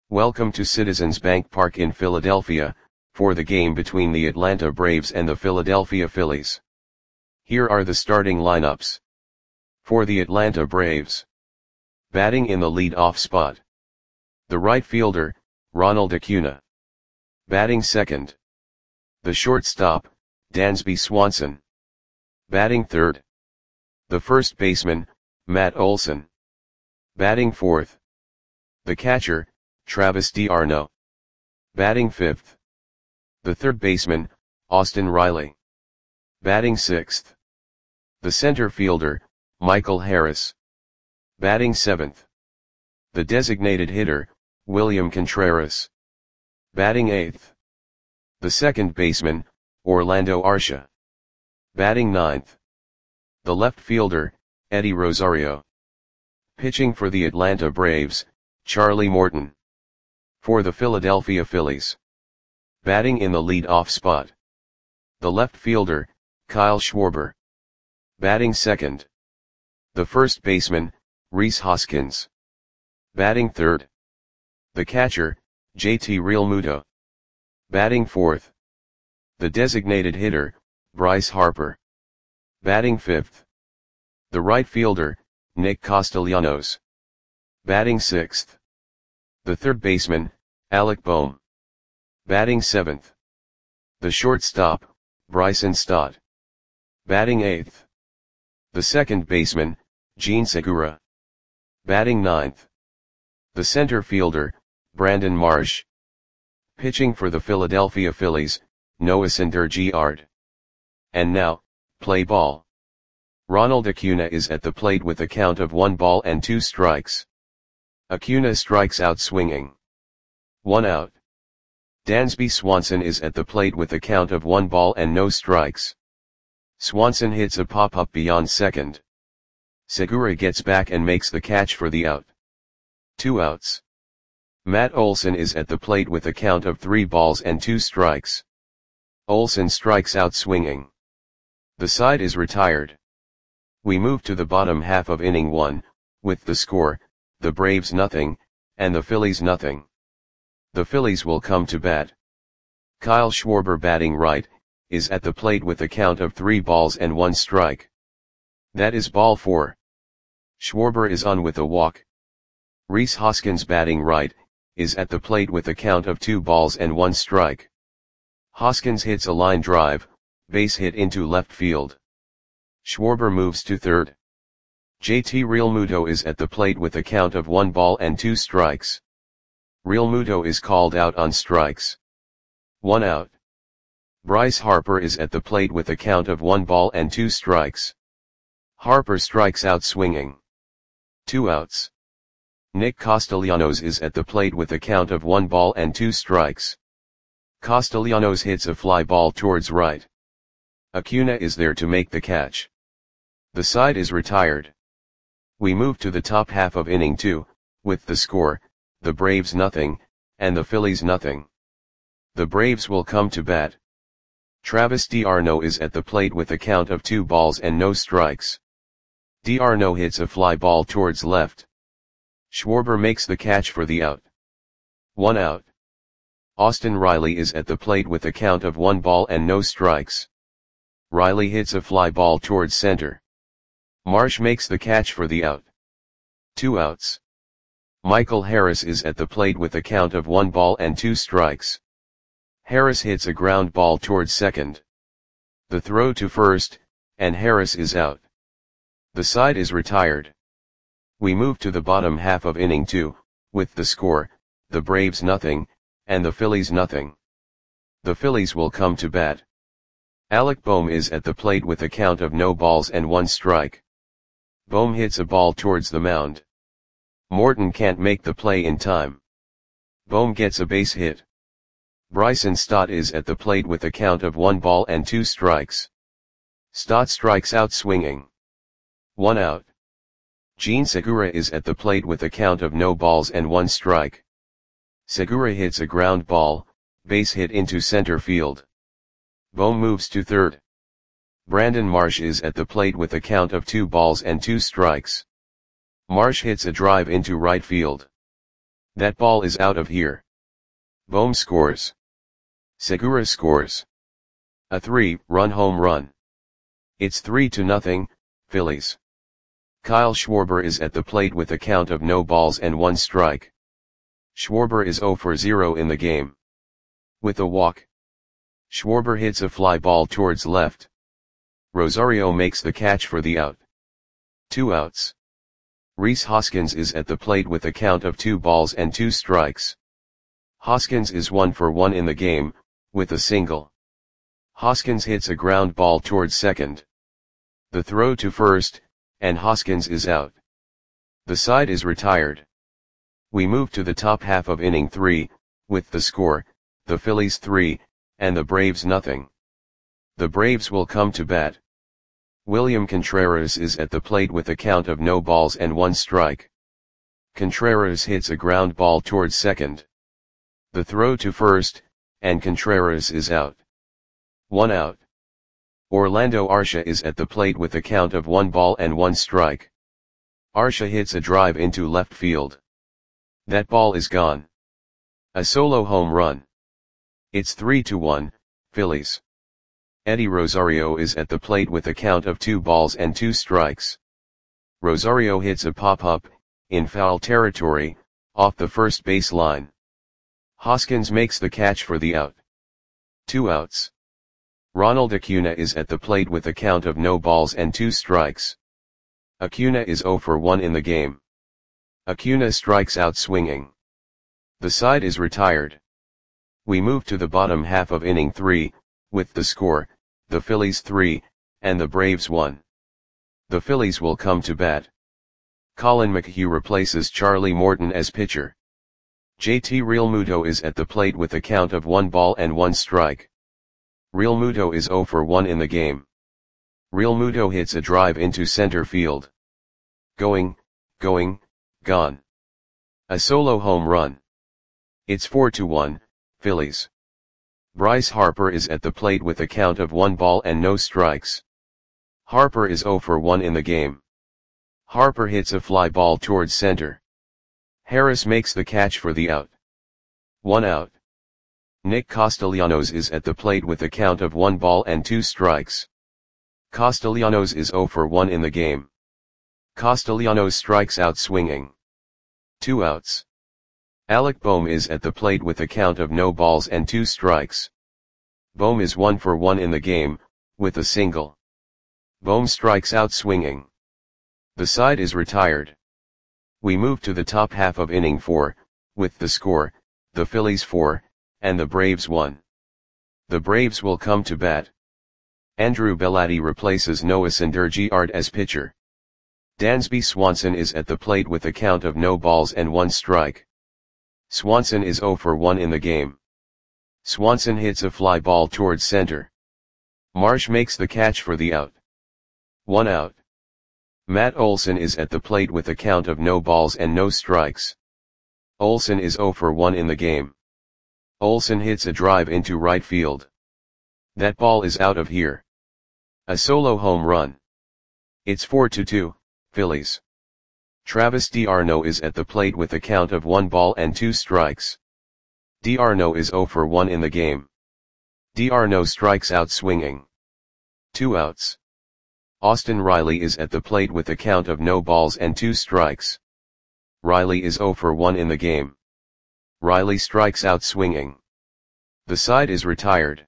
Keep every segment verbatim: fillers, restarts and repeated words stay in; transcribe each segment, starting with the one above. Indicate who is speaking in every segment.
Speaker 1: Welcome to Citizens Bank Park in Philadelphia, for the game between the Atlanta Braves and the Philadelphia Phillies. Here are the starting lineups. For the Atlanta Braves. Batting in the lead-off spot. The right fielder, Ronald Acuna. Batting second. The shortstop, Dansby Swanson. Batting third. The first baseman, Matt Olson. Batting fourth. The catcher, Travis d'Arnaud. Batting fifth. The third baseman, Austin Riley. Batting sixth. The center fielder, Michael Harris. Batting seventh. The designated hitter, William Contreras. Batting eighth. The second baseman, Orlando Arcia. Batting ninth. The left fielder, Eddie Rosario. Pitching for the Atlanta Braves, Charlie Morton. For the Philadelphia Phillies. Batting in the lead-off spot. The left fielder, Kyle Schwarber. Batting second. The first baseman, Rhys Hoskins. Batting third. The catcher, J T Realmuto. Batting fourth. The designated hitter, Bryce Harper. Batting fifth. The right fielder, Nick Castellanos. Batting sixth. The third baseman, Alec Bohm. Batting seventh. The shortstop, Bryson Stott. Batting eighth. The second baseman, Jean Segura. Batting ninth. The center fielder, Brandon Marsh. Pitching for the Philadelphia Phillies, Noah Syndergaard. And now, play ball. Ronald Acuna is at the plate with a count of one ball and two strikes. Acuna strikes out swinging. One out. Dansby Swanson is at the plate with a count of one ball and no strikes. Swanson hits a pop-up beyond second. Segura gets back and makes the catch for the out. Two outs. Matt Olson is at the plate with a count of three balls and two strikes. Olson strikes out swinging. The side is retired. We move to the bottom half of inning one, with the score, the Braves nothing, and the Phillies nothing. The Phillies will come to bat. Kyle Schwarber batting right, is at the plate with a count of three balls and one strike. That is ball four. Schwarber is on with a walk. Rhys Hoskins batting right, is at the plate with a count of two balls and one strike. Hoskins hits a line drive, base hit into left field. Schwarber moves to third. J T Realmuto is at the plate with a count of one ball and two strikes. Realmuto is called out on strikes. One out. Bryce Harper is at the plate with a count of one ball and two strikes. Harper strikes out swinging. Two outs. Nick Castellanos is at the plate with a count of one ball and two strikes. Castellanos hits a fly ball towards right. Acuna is there to make the catch. The side is retired. We move to the top half of inning two, with the score, the Braves nothing, and the Phillies nothing. The Braves will come to bat. Travis d'Arnaud is at the plate with a count of two balls and no strikes. D'Arnaud hits a fly ball towards left. Schwarber makes the catch for the out. One out. Austin Riley is at the plate with a count of one ball and no strikes. Riley hits a fly ball towards center. Marsh makes the catch for the out. Two outs. Michael Harris is at the plate with a count of one ball and two strikes. Harris hits a ground ball towards second. The throw to first, and Harris is out. The side is retired. We move to the bottom half of inning two, with the score, the Braves nothing, and the Phillies nothing. The Phillies will come to bat. Alec Bohm is at the plate with a count of no balls and one strike. Bohm hits a ball towards the mound. Morton can't make the play in time. Bohm gets a base hit. Bryson Stott is at the plate with a count of one ball and two strikes. Stott strikes out swinging. One out. Jean Segura is at the plate with a count of no balls and one strike. Segura hits a ground ball, base hit into center field. Bohm moves to third. Brandon Marsh is at the plate with a count of two balls and two strikes. Marsh hits a drive into right field. That ball is out of here. Bohm scores. Segura scores. A three-run home run. It's three to nothing, Phillies. Kyle Schwarber is at the plate with a count of no balls and one strike. Schwarber is zero for zero in the game. With a walk, Schwarber hits a fly ball towards left. Rosario makes the catch for the out. Two outs. Rhys Hoskins is at the plate with a count of two balls and two strikes. Hoskins is one for one in the game, with a single. Hoskins hits a ground ball towards second. The throw to first, and Hoskins is out. The side is retired. We move to the top half of inning three, with the score, the Phillies three, and the Braves nothing. The Braves will come to bat. William Contreras is at the plate with a count of no balls and one strike. Contreras hits a ground ball towards second. The throw to first, and Contreras is out. One out. Orlando Arcia is at the plate with a count of one ball and one strike. Arcia hits a drive into left field. That ball is gone. A solo home run. It's three to one, Phillies. Eddie Rosario is at the plate with a count of two balls and two strikes. Rosario hits a pop-up, in foul territory, off the first base line. Hoskins makes the catch for the out. Two outs. Ronald Acuna is at the plate with a count of no balls and two strikes. Acuna is zero for one in the game. Acuna strikes out swinging. The side is retired. We move to the bottom half of inning three, with the score, the Phillies three, and the Braves one. The Phillies will come to bat. Colin McHugh replaces Charlie Morton as pitcher. J T Realmuto is at the plate with a count of one ball and one strike. Realmuto is zero for one in the game. Realmuto hits a drive into center field. Going, going, gone. A solo home run. It's four to one, Phillies. Bryce Harper is at the plate with a count of one ball and no strikes. Harper is zero for one in the game. Harper hits a fly ball towards center. Harris makes the catch for the out. One out. Nick Castellanos is at the plate with a count of one ball and two strikes. Castellanos is zero for one in the game. Castellanos strikes out swinging. Two outs. Alec Bohm is at the plate with a count of no balls and two strikes. Bohm is one for one in the game, with a single. Bohm strikes out swinging. The side is retired. We move to the top half of inning four, with the score, the Phillies four, and the Braves one. The Braves will come to bat. Andrew Bellotti replaces Noah Syndergaard as pitcher. Dansby Swanson is at the plate with a count of no balls and one strike. Swanson is zero for one in the game. Swanson hits a fly ball towards center. Marsh makes the catch for the out. One out. Matt Olson is at the plate with a count of no balls and no strikes. Olson is zero for one in the game. Olson hits a drive into right field. That ball is out of here. A solo home run. It's four to two, Phillies. Travis d'Arnaud is at the plate with a count of one ball and two strikes. d'Arnaud is zero for one in the game. d'Arnaud strikes out swinging. Two outs. Austin Riley is at the plate with a count of no balls and two strikes. Riley is zero for one in the game. Riley strikes out swinging. The side is retired.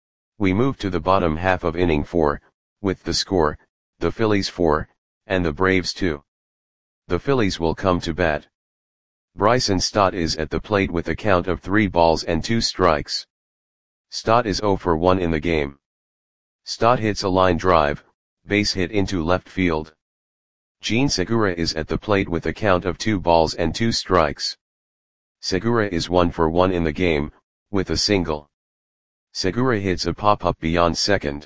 Speaker 1: We move to the bottom half of inning four, with the score, the Phillies four, and the Braves two. The Phillies will come to bat. Bryson Stott is at the plate with a count of three balls and two strikes. Stott is zero for one in the game. Stott hits a line drive, base hit into left field. Jean Segura is at the plate with a count of two balls and two strikes. Segura is one for one in the game, with a single. Segura hits a pop-up beyond second.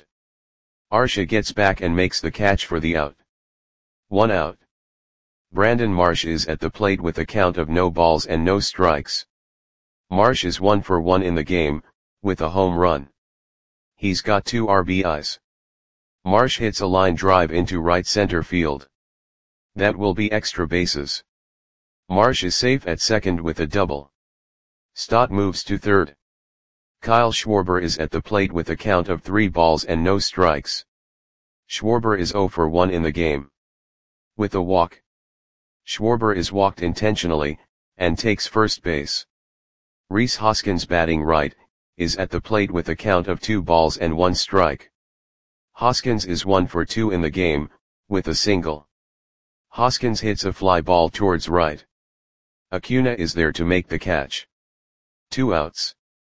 Speaker 1: Arcia gets back and makes the catch for the out. One out. Brandon Marsh is at the plate with a count of no balls and no strikes. Marsh is one for one in the game, with a home run. He's got two R B Is. Marsh hits a line drive into right center field. That will be extra bases. Marsh is safe at second with a double. Stott moves to third. Kyle Schwarber is at the plate with a count of three balls and no strikes. Schwarber is zero for one in the game. With a walk. Schwarber is walked intentionally, and takes first base. Rhys Hoskins, batting right, is at the plate with a count of two balls and one strike. Hoskins is one for two in the game, with a single. Hoskins hits a fly ball towards right. Acuna is there to make the catch. Two outs.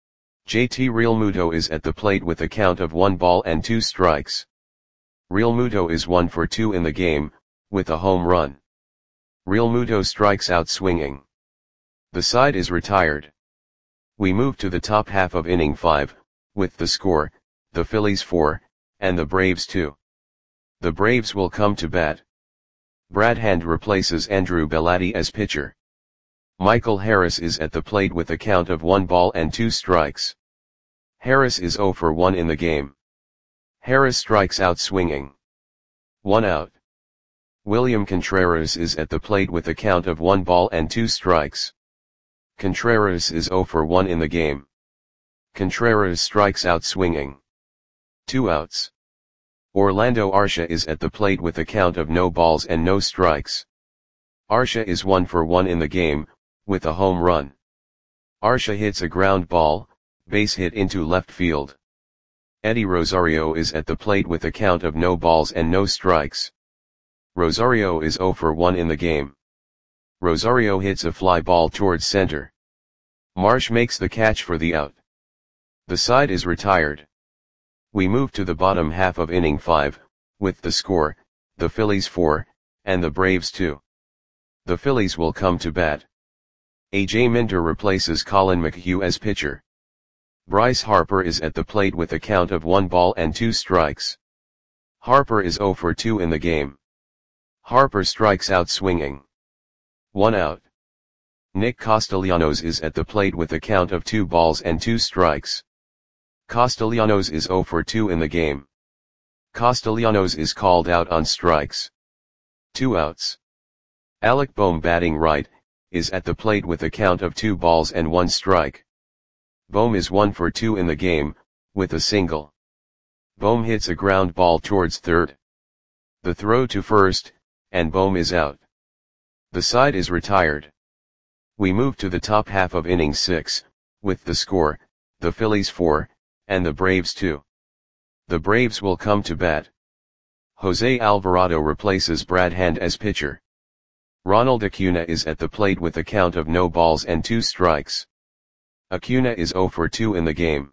Speaker 1: J T Realmuto is at the plate with a count of one ball and two strikes. Realmuto is one for two in the game, with a home run. Realmuto strikes out swinging. The side is retired. We move to the top half of inning five, with the score, the Phillies four, and the Braves two. The Braves will come to bat. Brad Hand replaces Andrew Bellatti as pitcher. Michael Harris is at the plate with a count of one ball and two strikes. Harris is zero for one in the game. Harris strikes out swinging. One out. William Contreras is at the plate with a count of one ball and two strikes. Contreras is zero for one in the game. Contreras strikes out swinging. Two outs. Orlando Arcia is at the plate with a count of no balls and no strikes. Arcia is one for one in the game, with a home run. Arcia hits a ground ball, base hit into left field. Eddie Rosario is at the plate with a count of no balls and no strikes. Rosario is zero for one in the game. Rosario hits a fly ball towards center. Marsh makes the catch for the out. The side is retired. We move to the bottom half of inning five, with the score, the Phillies four, and the Braves two. The Phillies will come to bat. A J Minter replaces Colin McHugh as pitcher. Bryce Harper is at the plate with a count of one ball and two strikes. Harper is zero for two in the game. Harper strikes out swinging. One out. Nick Castellanos is at the plate with a count of two balls and two strikes. Castellanos is zero for two in the game. Castellanos is called out on strikes. Two outs. Alec Bohm, batting right, is at the plate with a count of two balls and one strike. Bohm is one for two in the game, with a single. Bohm hits a ground ball towards third. The throw to first, and Bohm is out. The side is retired. We move to the top half of inning six, with the score, the Phillies four, and the Braves two. The Braves will come to bat. Jose Alvarado replaces Brad Hand as pitcher. Ronald Acuna is at the plate with a count of no balls and two strikes. Acuna is zero for two in the game.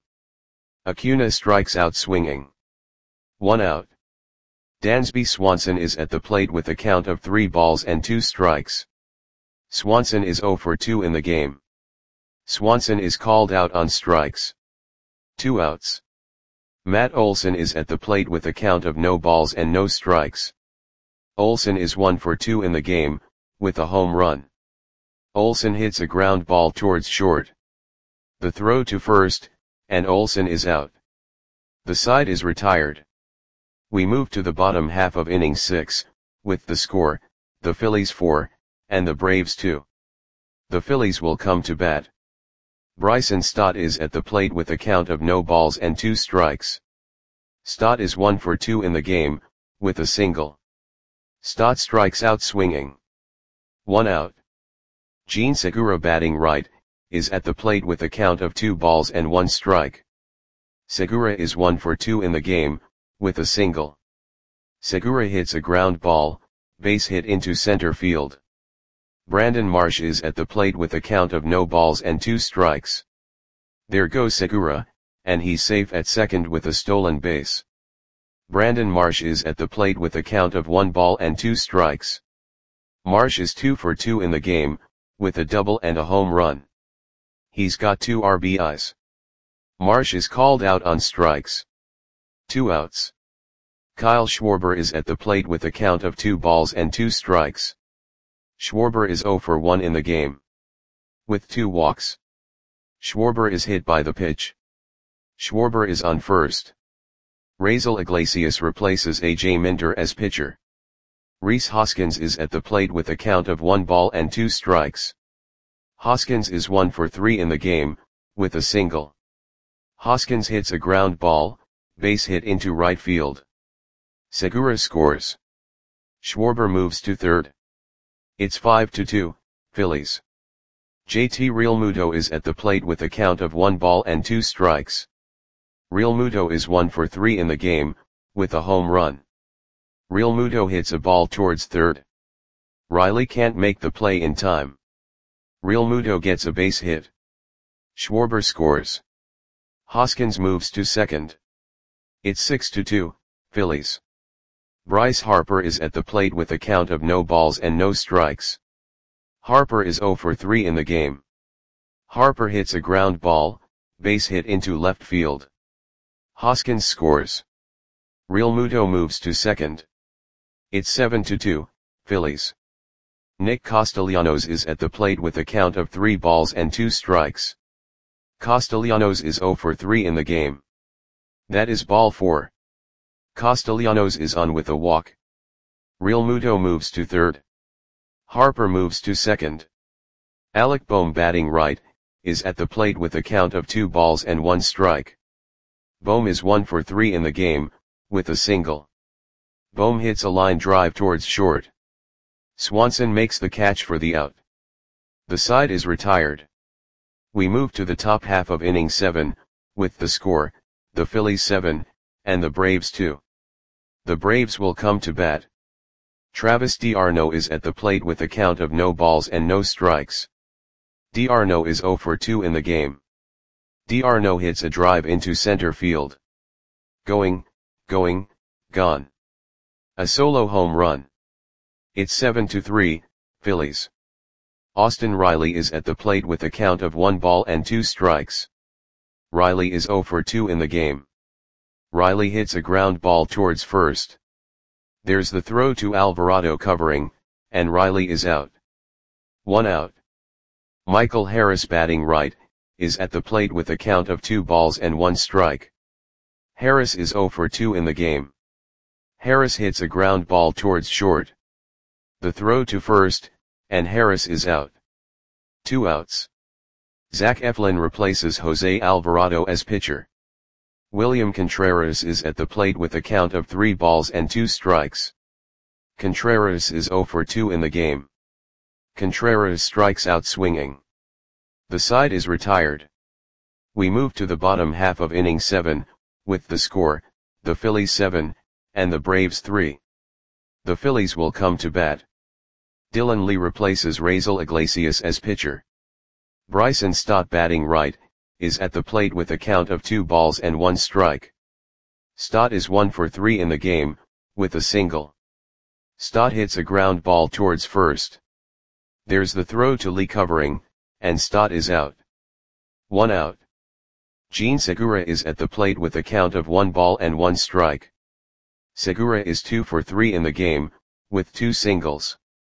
Speaker 1: Acuna strikes out swinging. One out. Dansby Swanson is at the plate with a count of three balls and two strikes. Swanson is zero for two in the game. Swanson is called out on strikes. Two outs. Matt Olson is at the plate with a count of no balls and no strikes. Olson is one for two in the game, with a home run. Olson hits a ground ball towards short. The throw to first, and Olson is out. The side is retired. We move to the bottom half of inning six, with the score, the Phillies four, and the Braves two. The Phillies will come to bat. Bryson Stott is at the plate with a count of no balls and two strikes. Stott is one for two in the game, with a single. Stott strikes out swinging. One out. Jean Segura, batting right, is at the plate with a count of two balls and one strike. Segura is one for two in the game, with a single. Segura hits a ground ball, base hit into center field. Brandon Marsh is at the plate with a count of no balls and two strikes. There goes Segura, and he's safe at second with a stolen base. Brandon Marsh is at the plate with a count of one ball and two strikes. Marsh is two for two in the game, with a double and a home run. He's got two R B Is. Marsh is called out on strikes. Two outs. Kyle Schwarber is at the plate with a count of two balls and two strikes. Schwarber is zero for one in the game. With two walks. Schwarber is hit by the pitch. Schwarber is on first. Raisel Iglesias replaces A J Minter as pitcher. Rhys Hoskins is at the plate with a count of one ball and two strikes. Hoskins is one for three in the game, with a single. Hoskins hits a ground ball, base hit into right field. Segura scores. Schwarber moves to third. It's five to two, Phillies. J T Realmuto is at the plate with a count of one ball and two strikes. Realmuto is one for three in the game, with a home run. Realmuto hits a ball towards third. Riley can't make the play in time. Realmuto gets a base hit. Schwarber scores. Hoskins moves to second. It's six to two, Phillies. Bryce Harper is at the plate with a count of no balls and no strikes. Harper is zero for three in the game. Harper hits a ground ball, base hit into left field. Hoskins scores. Realmuto moves to second. It's seven to two, Phillies. Nick Castellanos is at the plate with a count of three balls and two strikes. Castellanos is zero for three in the game. That is ball four. Castellanos is on with a walk. Realmuto moves to third. Harper moves to second. Alec Bohm, batting right, is at the plate with a count of two balls and one strike. Bohm is one for three in the game, with a single. Bohm hits a line drive towards short. Swanson makes the catch for the out. The side is retired. We move to the top half of inning seven, with the score, the Phillies seven, and the Braves two. The Braves will come to bat. Travis d'Arnaud is at the plate with a count of no balls and no strikes. d'Arnaud is zero for two in the game. d'Arnaud hits a drive into center field. Going, going, gone. A solo home run. It's seven to three, Phillies. Austin Riley is at the plate with a count of one ball and two strikes. Riley is zero for two in the game. Riley hits a ground ball towards first. There's the throw to Alvarado covering, and Riley is out. One out. Michael Harris, batting right, is at the plate with a count of two balls and one strike. Harris is zero for two in the game. Harris hits a ground ball towards short. The throw to first, and Harris is out. Two outs. Zach Eflin replaces Jose Alvarado as pitcher. William Contreras is at the plate with a count of three balls and two strikes. Contreras is zero for two in the game. Contreras strikes out swinging. The side is retired. We move to the bottom half of inning seven, with the score, the Phillies seven, and the Braves three. The Phillies will come to bat. Dylan Lee replaces Raisel Iglesias as pitcher. Bryson Stott, batting right, is at the plate with a count of two balls and one strike. Stott is one for three in the game, with a single. Stott hits a ground ball towards first. There's the throw to Lee covering, and Stott is out. One out. Jean Segura is at the plate with a count of one ball and one strike. Segura is two for three in the game, with two singles.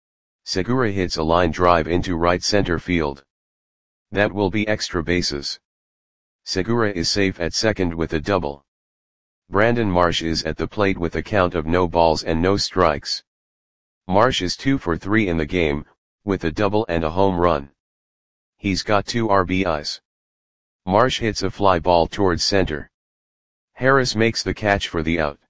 Speaker 1: Segura hits a line drive into right center field. That will be extra bases. Segura is safe at second with a double. Brandon Marsh is at the plate with a count of no balls and no strikes. Marsh is two for three in the game, with a double and a home run. He's got two R B Is. Marsh hits a fly ball towards center. Harris makes the catch for the out.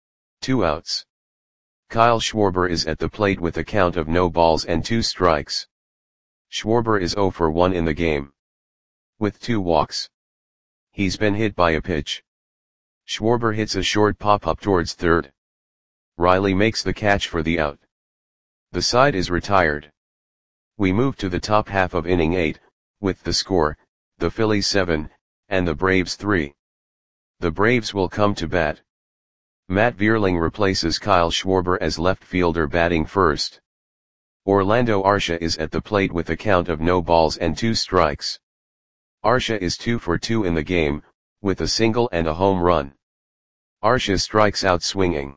Speaker 1: Two outs. Kyle Schwarber is at the plate with a count of no balls and two strikes. Schwarber is zero for one in the game. With two walks. He's been hit by a pitch. Schwarber hits a short pop-up towards third. Riley makes the catch for the out. The side is retired. We move to the top half of inning eight, with the score, the Phillies seven, and the Braves three. The Braves will come to bat. Matt Vierling replaces Kyle Schwarber as left fielder, batting first. Orlando Arcia is at the plate with a count of no balls and two strikes. Arcia is two for two in the game, with a single and a home run. Arcia strikes out swinging.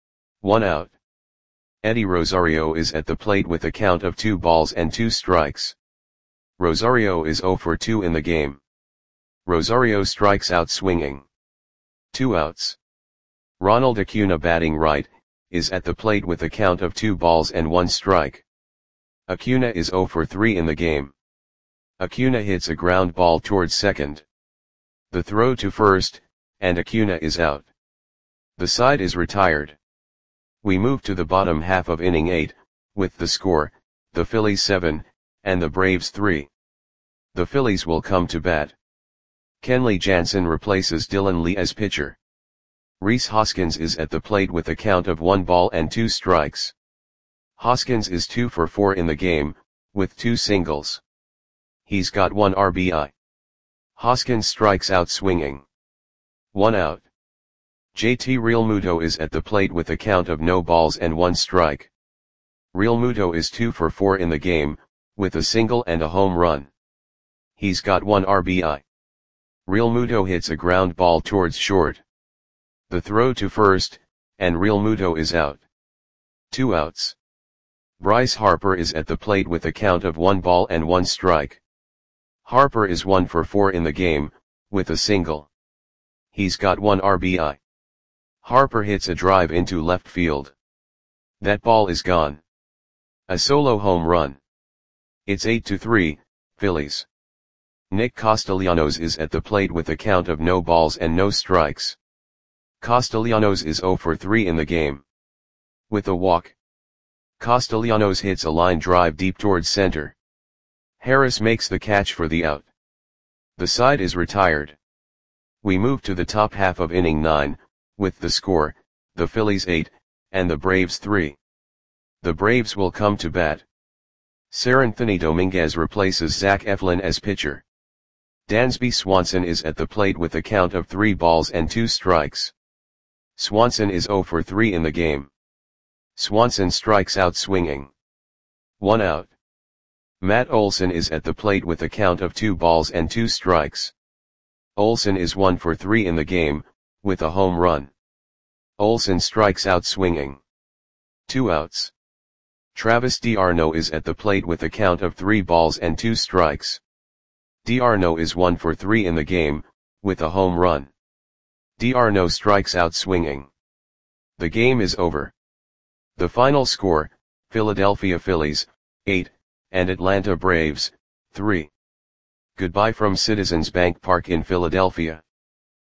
Speaker 1: One out. Eddie Rosario is at the plate with a count of two balls and two strikes. Rosario is zero for two in the game. Rosario strikes out swinging. Two outs. Ronald Acuna, batting right, is at the plate with a count of two balls and one strike. Acuna is zero for three in the game. Acuna hits a ground ball towards second. The throw to first, and Acuna is out. The side is retired. We move to the bottom half of inning eight, with the score, the Phillies seven, and the Braves three. The Phillies will come to bat. Kenley Jansen replaces Dylan Lee as pitcher. Rhys Hoskins is at the plate with a count of one ball and two strikes. Hoskins is two for four in the game, with two singles. He's got one R B I. Hoskins strikes out swinging. One out. J T Realmuto is at the plate with a count of no balls and one strike. Realmuto is two for four in the game, with a single and a home run. He's got one R B I. Realmuto hits a ground ball towards short. The throw to first, and Realmuto is out. Two outs. Bryce Harper is at the plate with a count of one ball and one strike. Harper is one for four in the game, with a single. He's got one R B I. Harper hits a drive into left field. That ball is gone. A solo home run. It's eight to three, Phillies. Nick Castellanos is at the plate with a count of no balls and no strikes. Castellanos is zero for three in the game. With a walk. Castellanos hits a line drive deep towards center. Harris makes the catch for the out. The side is retired. We move to the top half of inning nine, with the score, the Phillies eight, and the Braves three. The Braves will come to bat. Seranthony Dominguez replaces Zach Eflin as pitcher. Dansby Swanson is at the plate with a count of three balls and two strikes. Swanson is zero for three in the game. Swanson strikes out swinging. One out. Matt Olson is at the plate with a count of two balls and two strikes. Olson is one for three in the game, with a home run. Olson strikes out swinging. Two outs. Travis d'Arnaud is at the plate with a count of three balls and two strikes. d'Arnaud is one for three in the game, with a home run. d'Arnaud strikes out swinging. The game is over. The final score, Philadelphia Phillies, eight, and Atlanta Braves, three. Goodbye from Citizens Bank Park in Philadelphia.